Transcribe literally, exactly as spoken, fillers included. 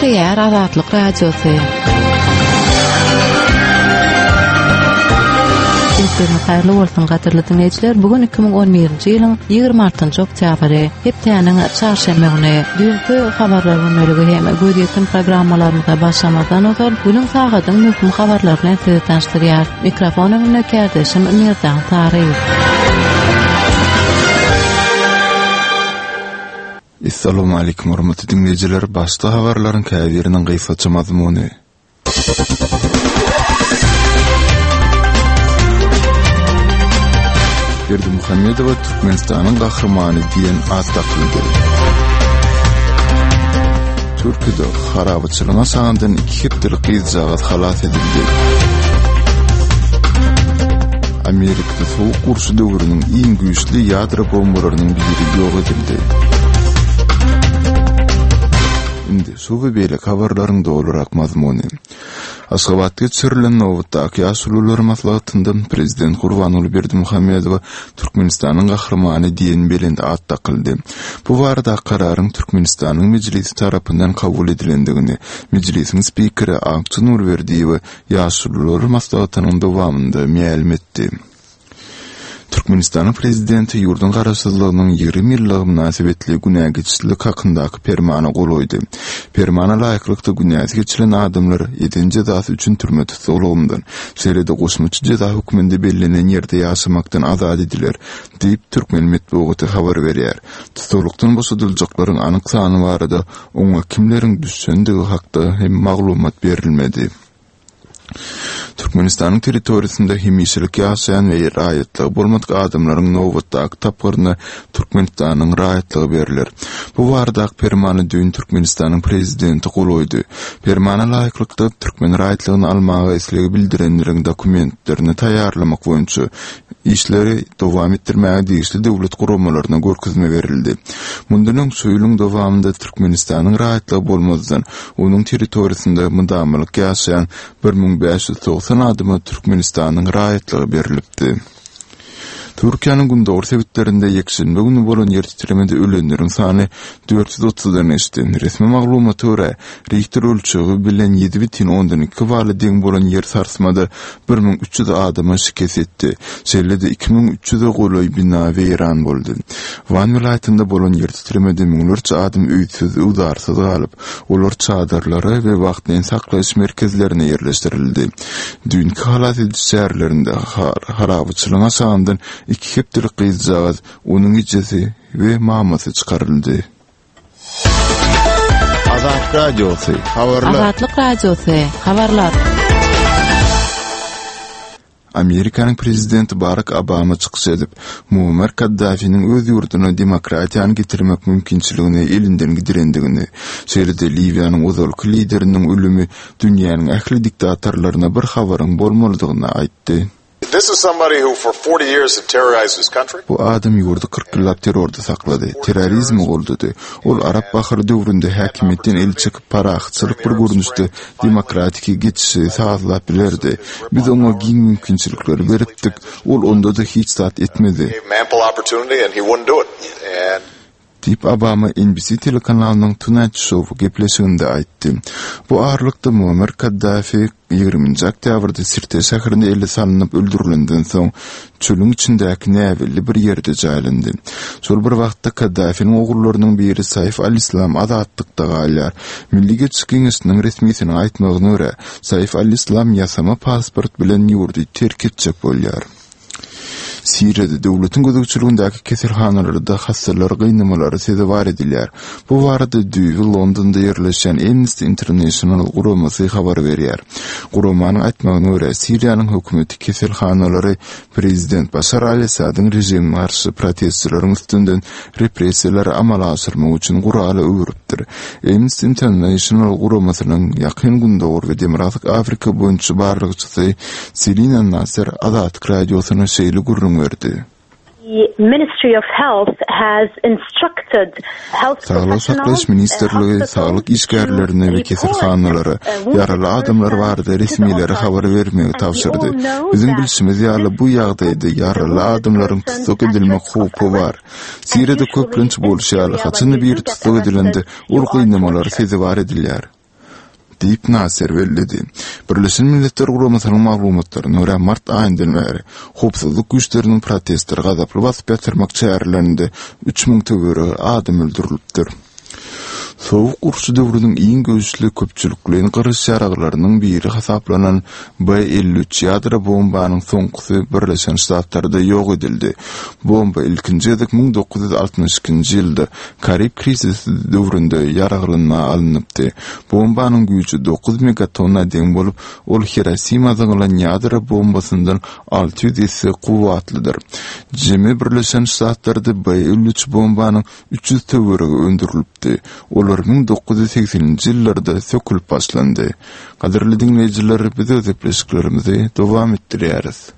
Şeýär Azatlyk Radiosu. Sizlerine hayırlı olsun gaderly dinleyijiler. Bugün iki bin on birinji ýylyň ýygrymynçy oktýabry, hepdeniň çarşamba güni dünkü habarlar bölümleri hem göýdýän programmalarymyza başlamadan öňe bugün sagatyň möhüm habarlar bilen sizi tanıştyrýar. Mikrofonyň nökärdeşim Mirdan Taryýew. Assalamu alaykum hormatly dinleyijiler. Başda habarlaryň käbiriniň gysaça mazmuny. Berdimuhammedowa Türkmenistanyň gahrymany diýen ad takyldy. Türkiýede harabaçylyğa saňdan iki hepdir gyzjagat halat edildi. Amerikada soğuk gurşy döwrüniň iň güýçli ýadro bombalarynyň biri ýok edildi. Indi suwy beýle habarlaryň dolurak mazmuny. Aşgabatda çyrylan nowatdaky ýaşulular maslahatyndan prezident Gurbanuly Berdimuhammedowa Türkmenistanyň gahrymany diýen belinde ad takyldy. Bu barada kararyň Türkmenistanyň mejlisi tarapyndan kabul edilendigini mejlisiň spikeri Akçy Nurberdiýew ýaşulular maslahatynyň dowamynda ma'lum etdi. Türkmenistanyň prezidenti ýurdun garaşsyzlygynyň ýygrimi ýyllygy münasibetli günä geçişlik hakyndaky permana goloýdy. Permana laýyklykda günäsi geçilen adamlar ýedinji jazasy üçin türme tutulýandan, şeýle-de goşmacy jaza hükmünde bellenýän ýerde ýaşamakdan azad ediler, diýip Türkmen medeniýeti habar berýär. Tutulykdan boşadyljaklaryň anyk sany barada oňa kimleriň düşendigi hakda hem maglumat berilmedi. Türkmenistanyň territoriýasynda hemişelik ýaşaýan we raýatlygy bolmadyk adamlaryň nowatdaky tapgyryna Türkmenistanyň raýatlygy berilir. Bu barada permany düň Türkmenistanyň prezidenti goloýdy. Permana laýyklykda türkmen raýatlygyny almagy esligi bildirenleriň dokumentlerini taýýarlamak boýunça işleri dowam etdirmäge diýişli döwlet guramalaryna görkezme berildi. Mundunyň söýülüň dowamında Türkmenistanyň raýatlygy bolmadan onuň territoriýasynda mydamlyk ýaşaýan bir ming beş ýüz doksan adymy Türkmenistanyň raýatlygy berilipdi. Türkiýanyň gündäk sebitlerinde ýekşenbe güni bolan ýer titremede ölenleriň sany dört yüz otuzdan eşden. Resmi maglumata görä Richter ölçegi bilen ýedi бүтүн ондон iki bally deň bolan ýer sarsmada bir ming üç ýüz adama şikes etdi. Şeýle-de iki ming üç ýüze goloý bina weýran boldy. Van vilayatynda bolan ýer titremede miňlerçe adam öýtsiz, uzarsız galyp, olar çadırlara we wagtlyň saklaýyş merkezlerine ýerleşdirildi. Dünkü halat şäherlerinde harabaçylyğa saňdan iki hepdir gyzjagat, onuň ijesi we mamasy çykaryldy. Azat Radiosu habarlar. Azatlyk Radiosu habarlar. Amerikanyň prezidenti Barack Obama çykyş edip, Muammar Kaddafi'nin öz ýurduna demokratiýany getirmek mümkinçiligini elinden gidirendigini, şeýle-de Libyanyň ozalky lideriniň ölümi dünýäniň ähli diktatorlaryna bir habaryň bolmalydygyny aýtdy. This is somebody who for forty years had terrorized his country. Bu adam ýurdu kırk ýyllap terrorda saklady, terrorizm goldudy. Ol Arap bahary döwründe häkimetden el çykyp paraxçylyk bir görnüşde demokratik geçişi sağlap bilerdi. Biz oňa giň mümkinçilikleri beripdik. Ol onda da hiç zat etmedi. Ample opportunity and he wouldn't do it. And Dip Obama N B C telekanalynyň Tonight Show gepleşiginde aýtdy. Bu arlykda Muammar Kaddafi ýygrimiňji oktýabrda Sirte şäherinde elle salanyp öldürilenden soň çölüň içindäki näwelli bir ýerde jaýlandy. Şol bir wagtda Kaddafiň ogurlarynyň biri Saif al-Islam azatdykda galýar. Milli Geçiş Giňeşiniň resmiýetine aýtmagyna görä, Saif al-Islam ýasama pasport bilen ýurdu terk etjek bolýar. Siriýede döwletiň gözegçiligindäki keselhanalarda hastalar gynamaları seze bar edilýär. Bu barada düýbi Londonda ýerleşen Amnesty International guramasy habar berýär. Guramanyň aýtmagyna görä, Siriýanyň hökümeti keselhanalary prezident Bashar al-Asadyň rejimine garşy protestçilerin üstünden repressiýalar amala aşyrmak üçin guraly öwrüpdir. Amnesty International guramasynyň ýakyn gündäwr we Demokratik Afrika boýunça barlygçysy Selina Nasser Azat Radiosyna şeýle gurrun verdi. The Ministry of Health has instructed health professionals. Sağlık Ministerliği sağlık işgärlerini we keselhanalary yaraly adamlar barada resmiýlere habar bermegi tawşyrdy. Bizim bilişimiz ýaly bu ýagdaýda yaraly adamlaryň tutuk edilmek hukuky bar. Siriýede köplenç bolşýaly haçyny bir tutuk edilende ol gynamalary sezi bar edilýär. diýip Nasir bellidi. Birleşen Milletler Guramasynyň maglumatlaryna görä mart aýyndan bäri howpsuzlyk güýçleriniň protestleri gazaply basyp ýatyrmak çärelerinde üç miň töwere adam öldürilipdir. Soğuk urşu döwrüniň iň göýçli köpçülikliň gyrys şaraglarynyň biri hasaplanan B elli üç ýadra bombanyň soňgusy Birleşen Ştatlarda ýok edildi. Bomba ilkinji ýyl ming dokuz ýüz altymyş ikinji ýylda Karib krisisi döwründe ýaraglanma alınıpdy. Bombanyň güýçi dokuz megatonna deň bolup, ol Hiroşima daglan ýadra bombasyndan alty ýüz esse kuwatlydyr. Jemi Birleşen Ştatlarda B elli üç bombanyň üç ýüz töwerege öndürilipdi. Olar ming dokuz ýüz sekseninji ýyllarda sökülip başlandy. Gaderli dinleýijiler, biz öz epleşiklerimizi dowam etdirýäris.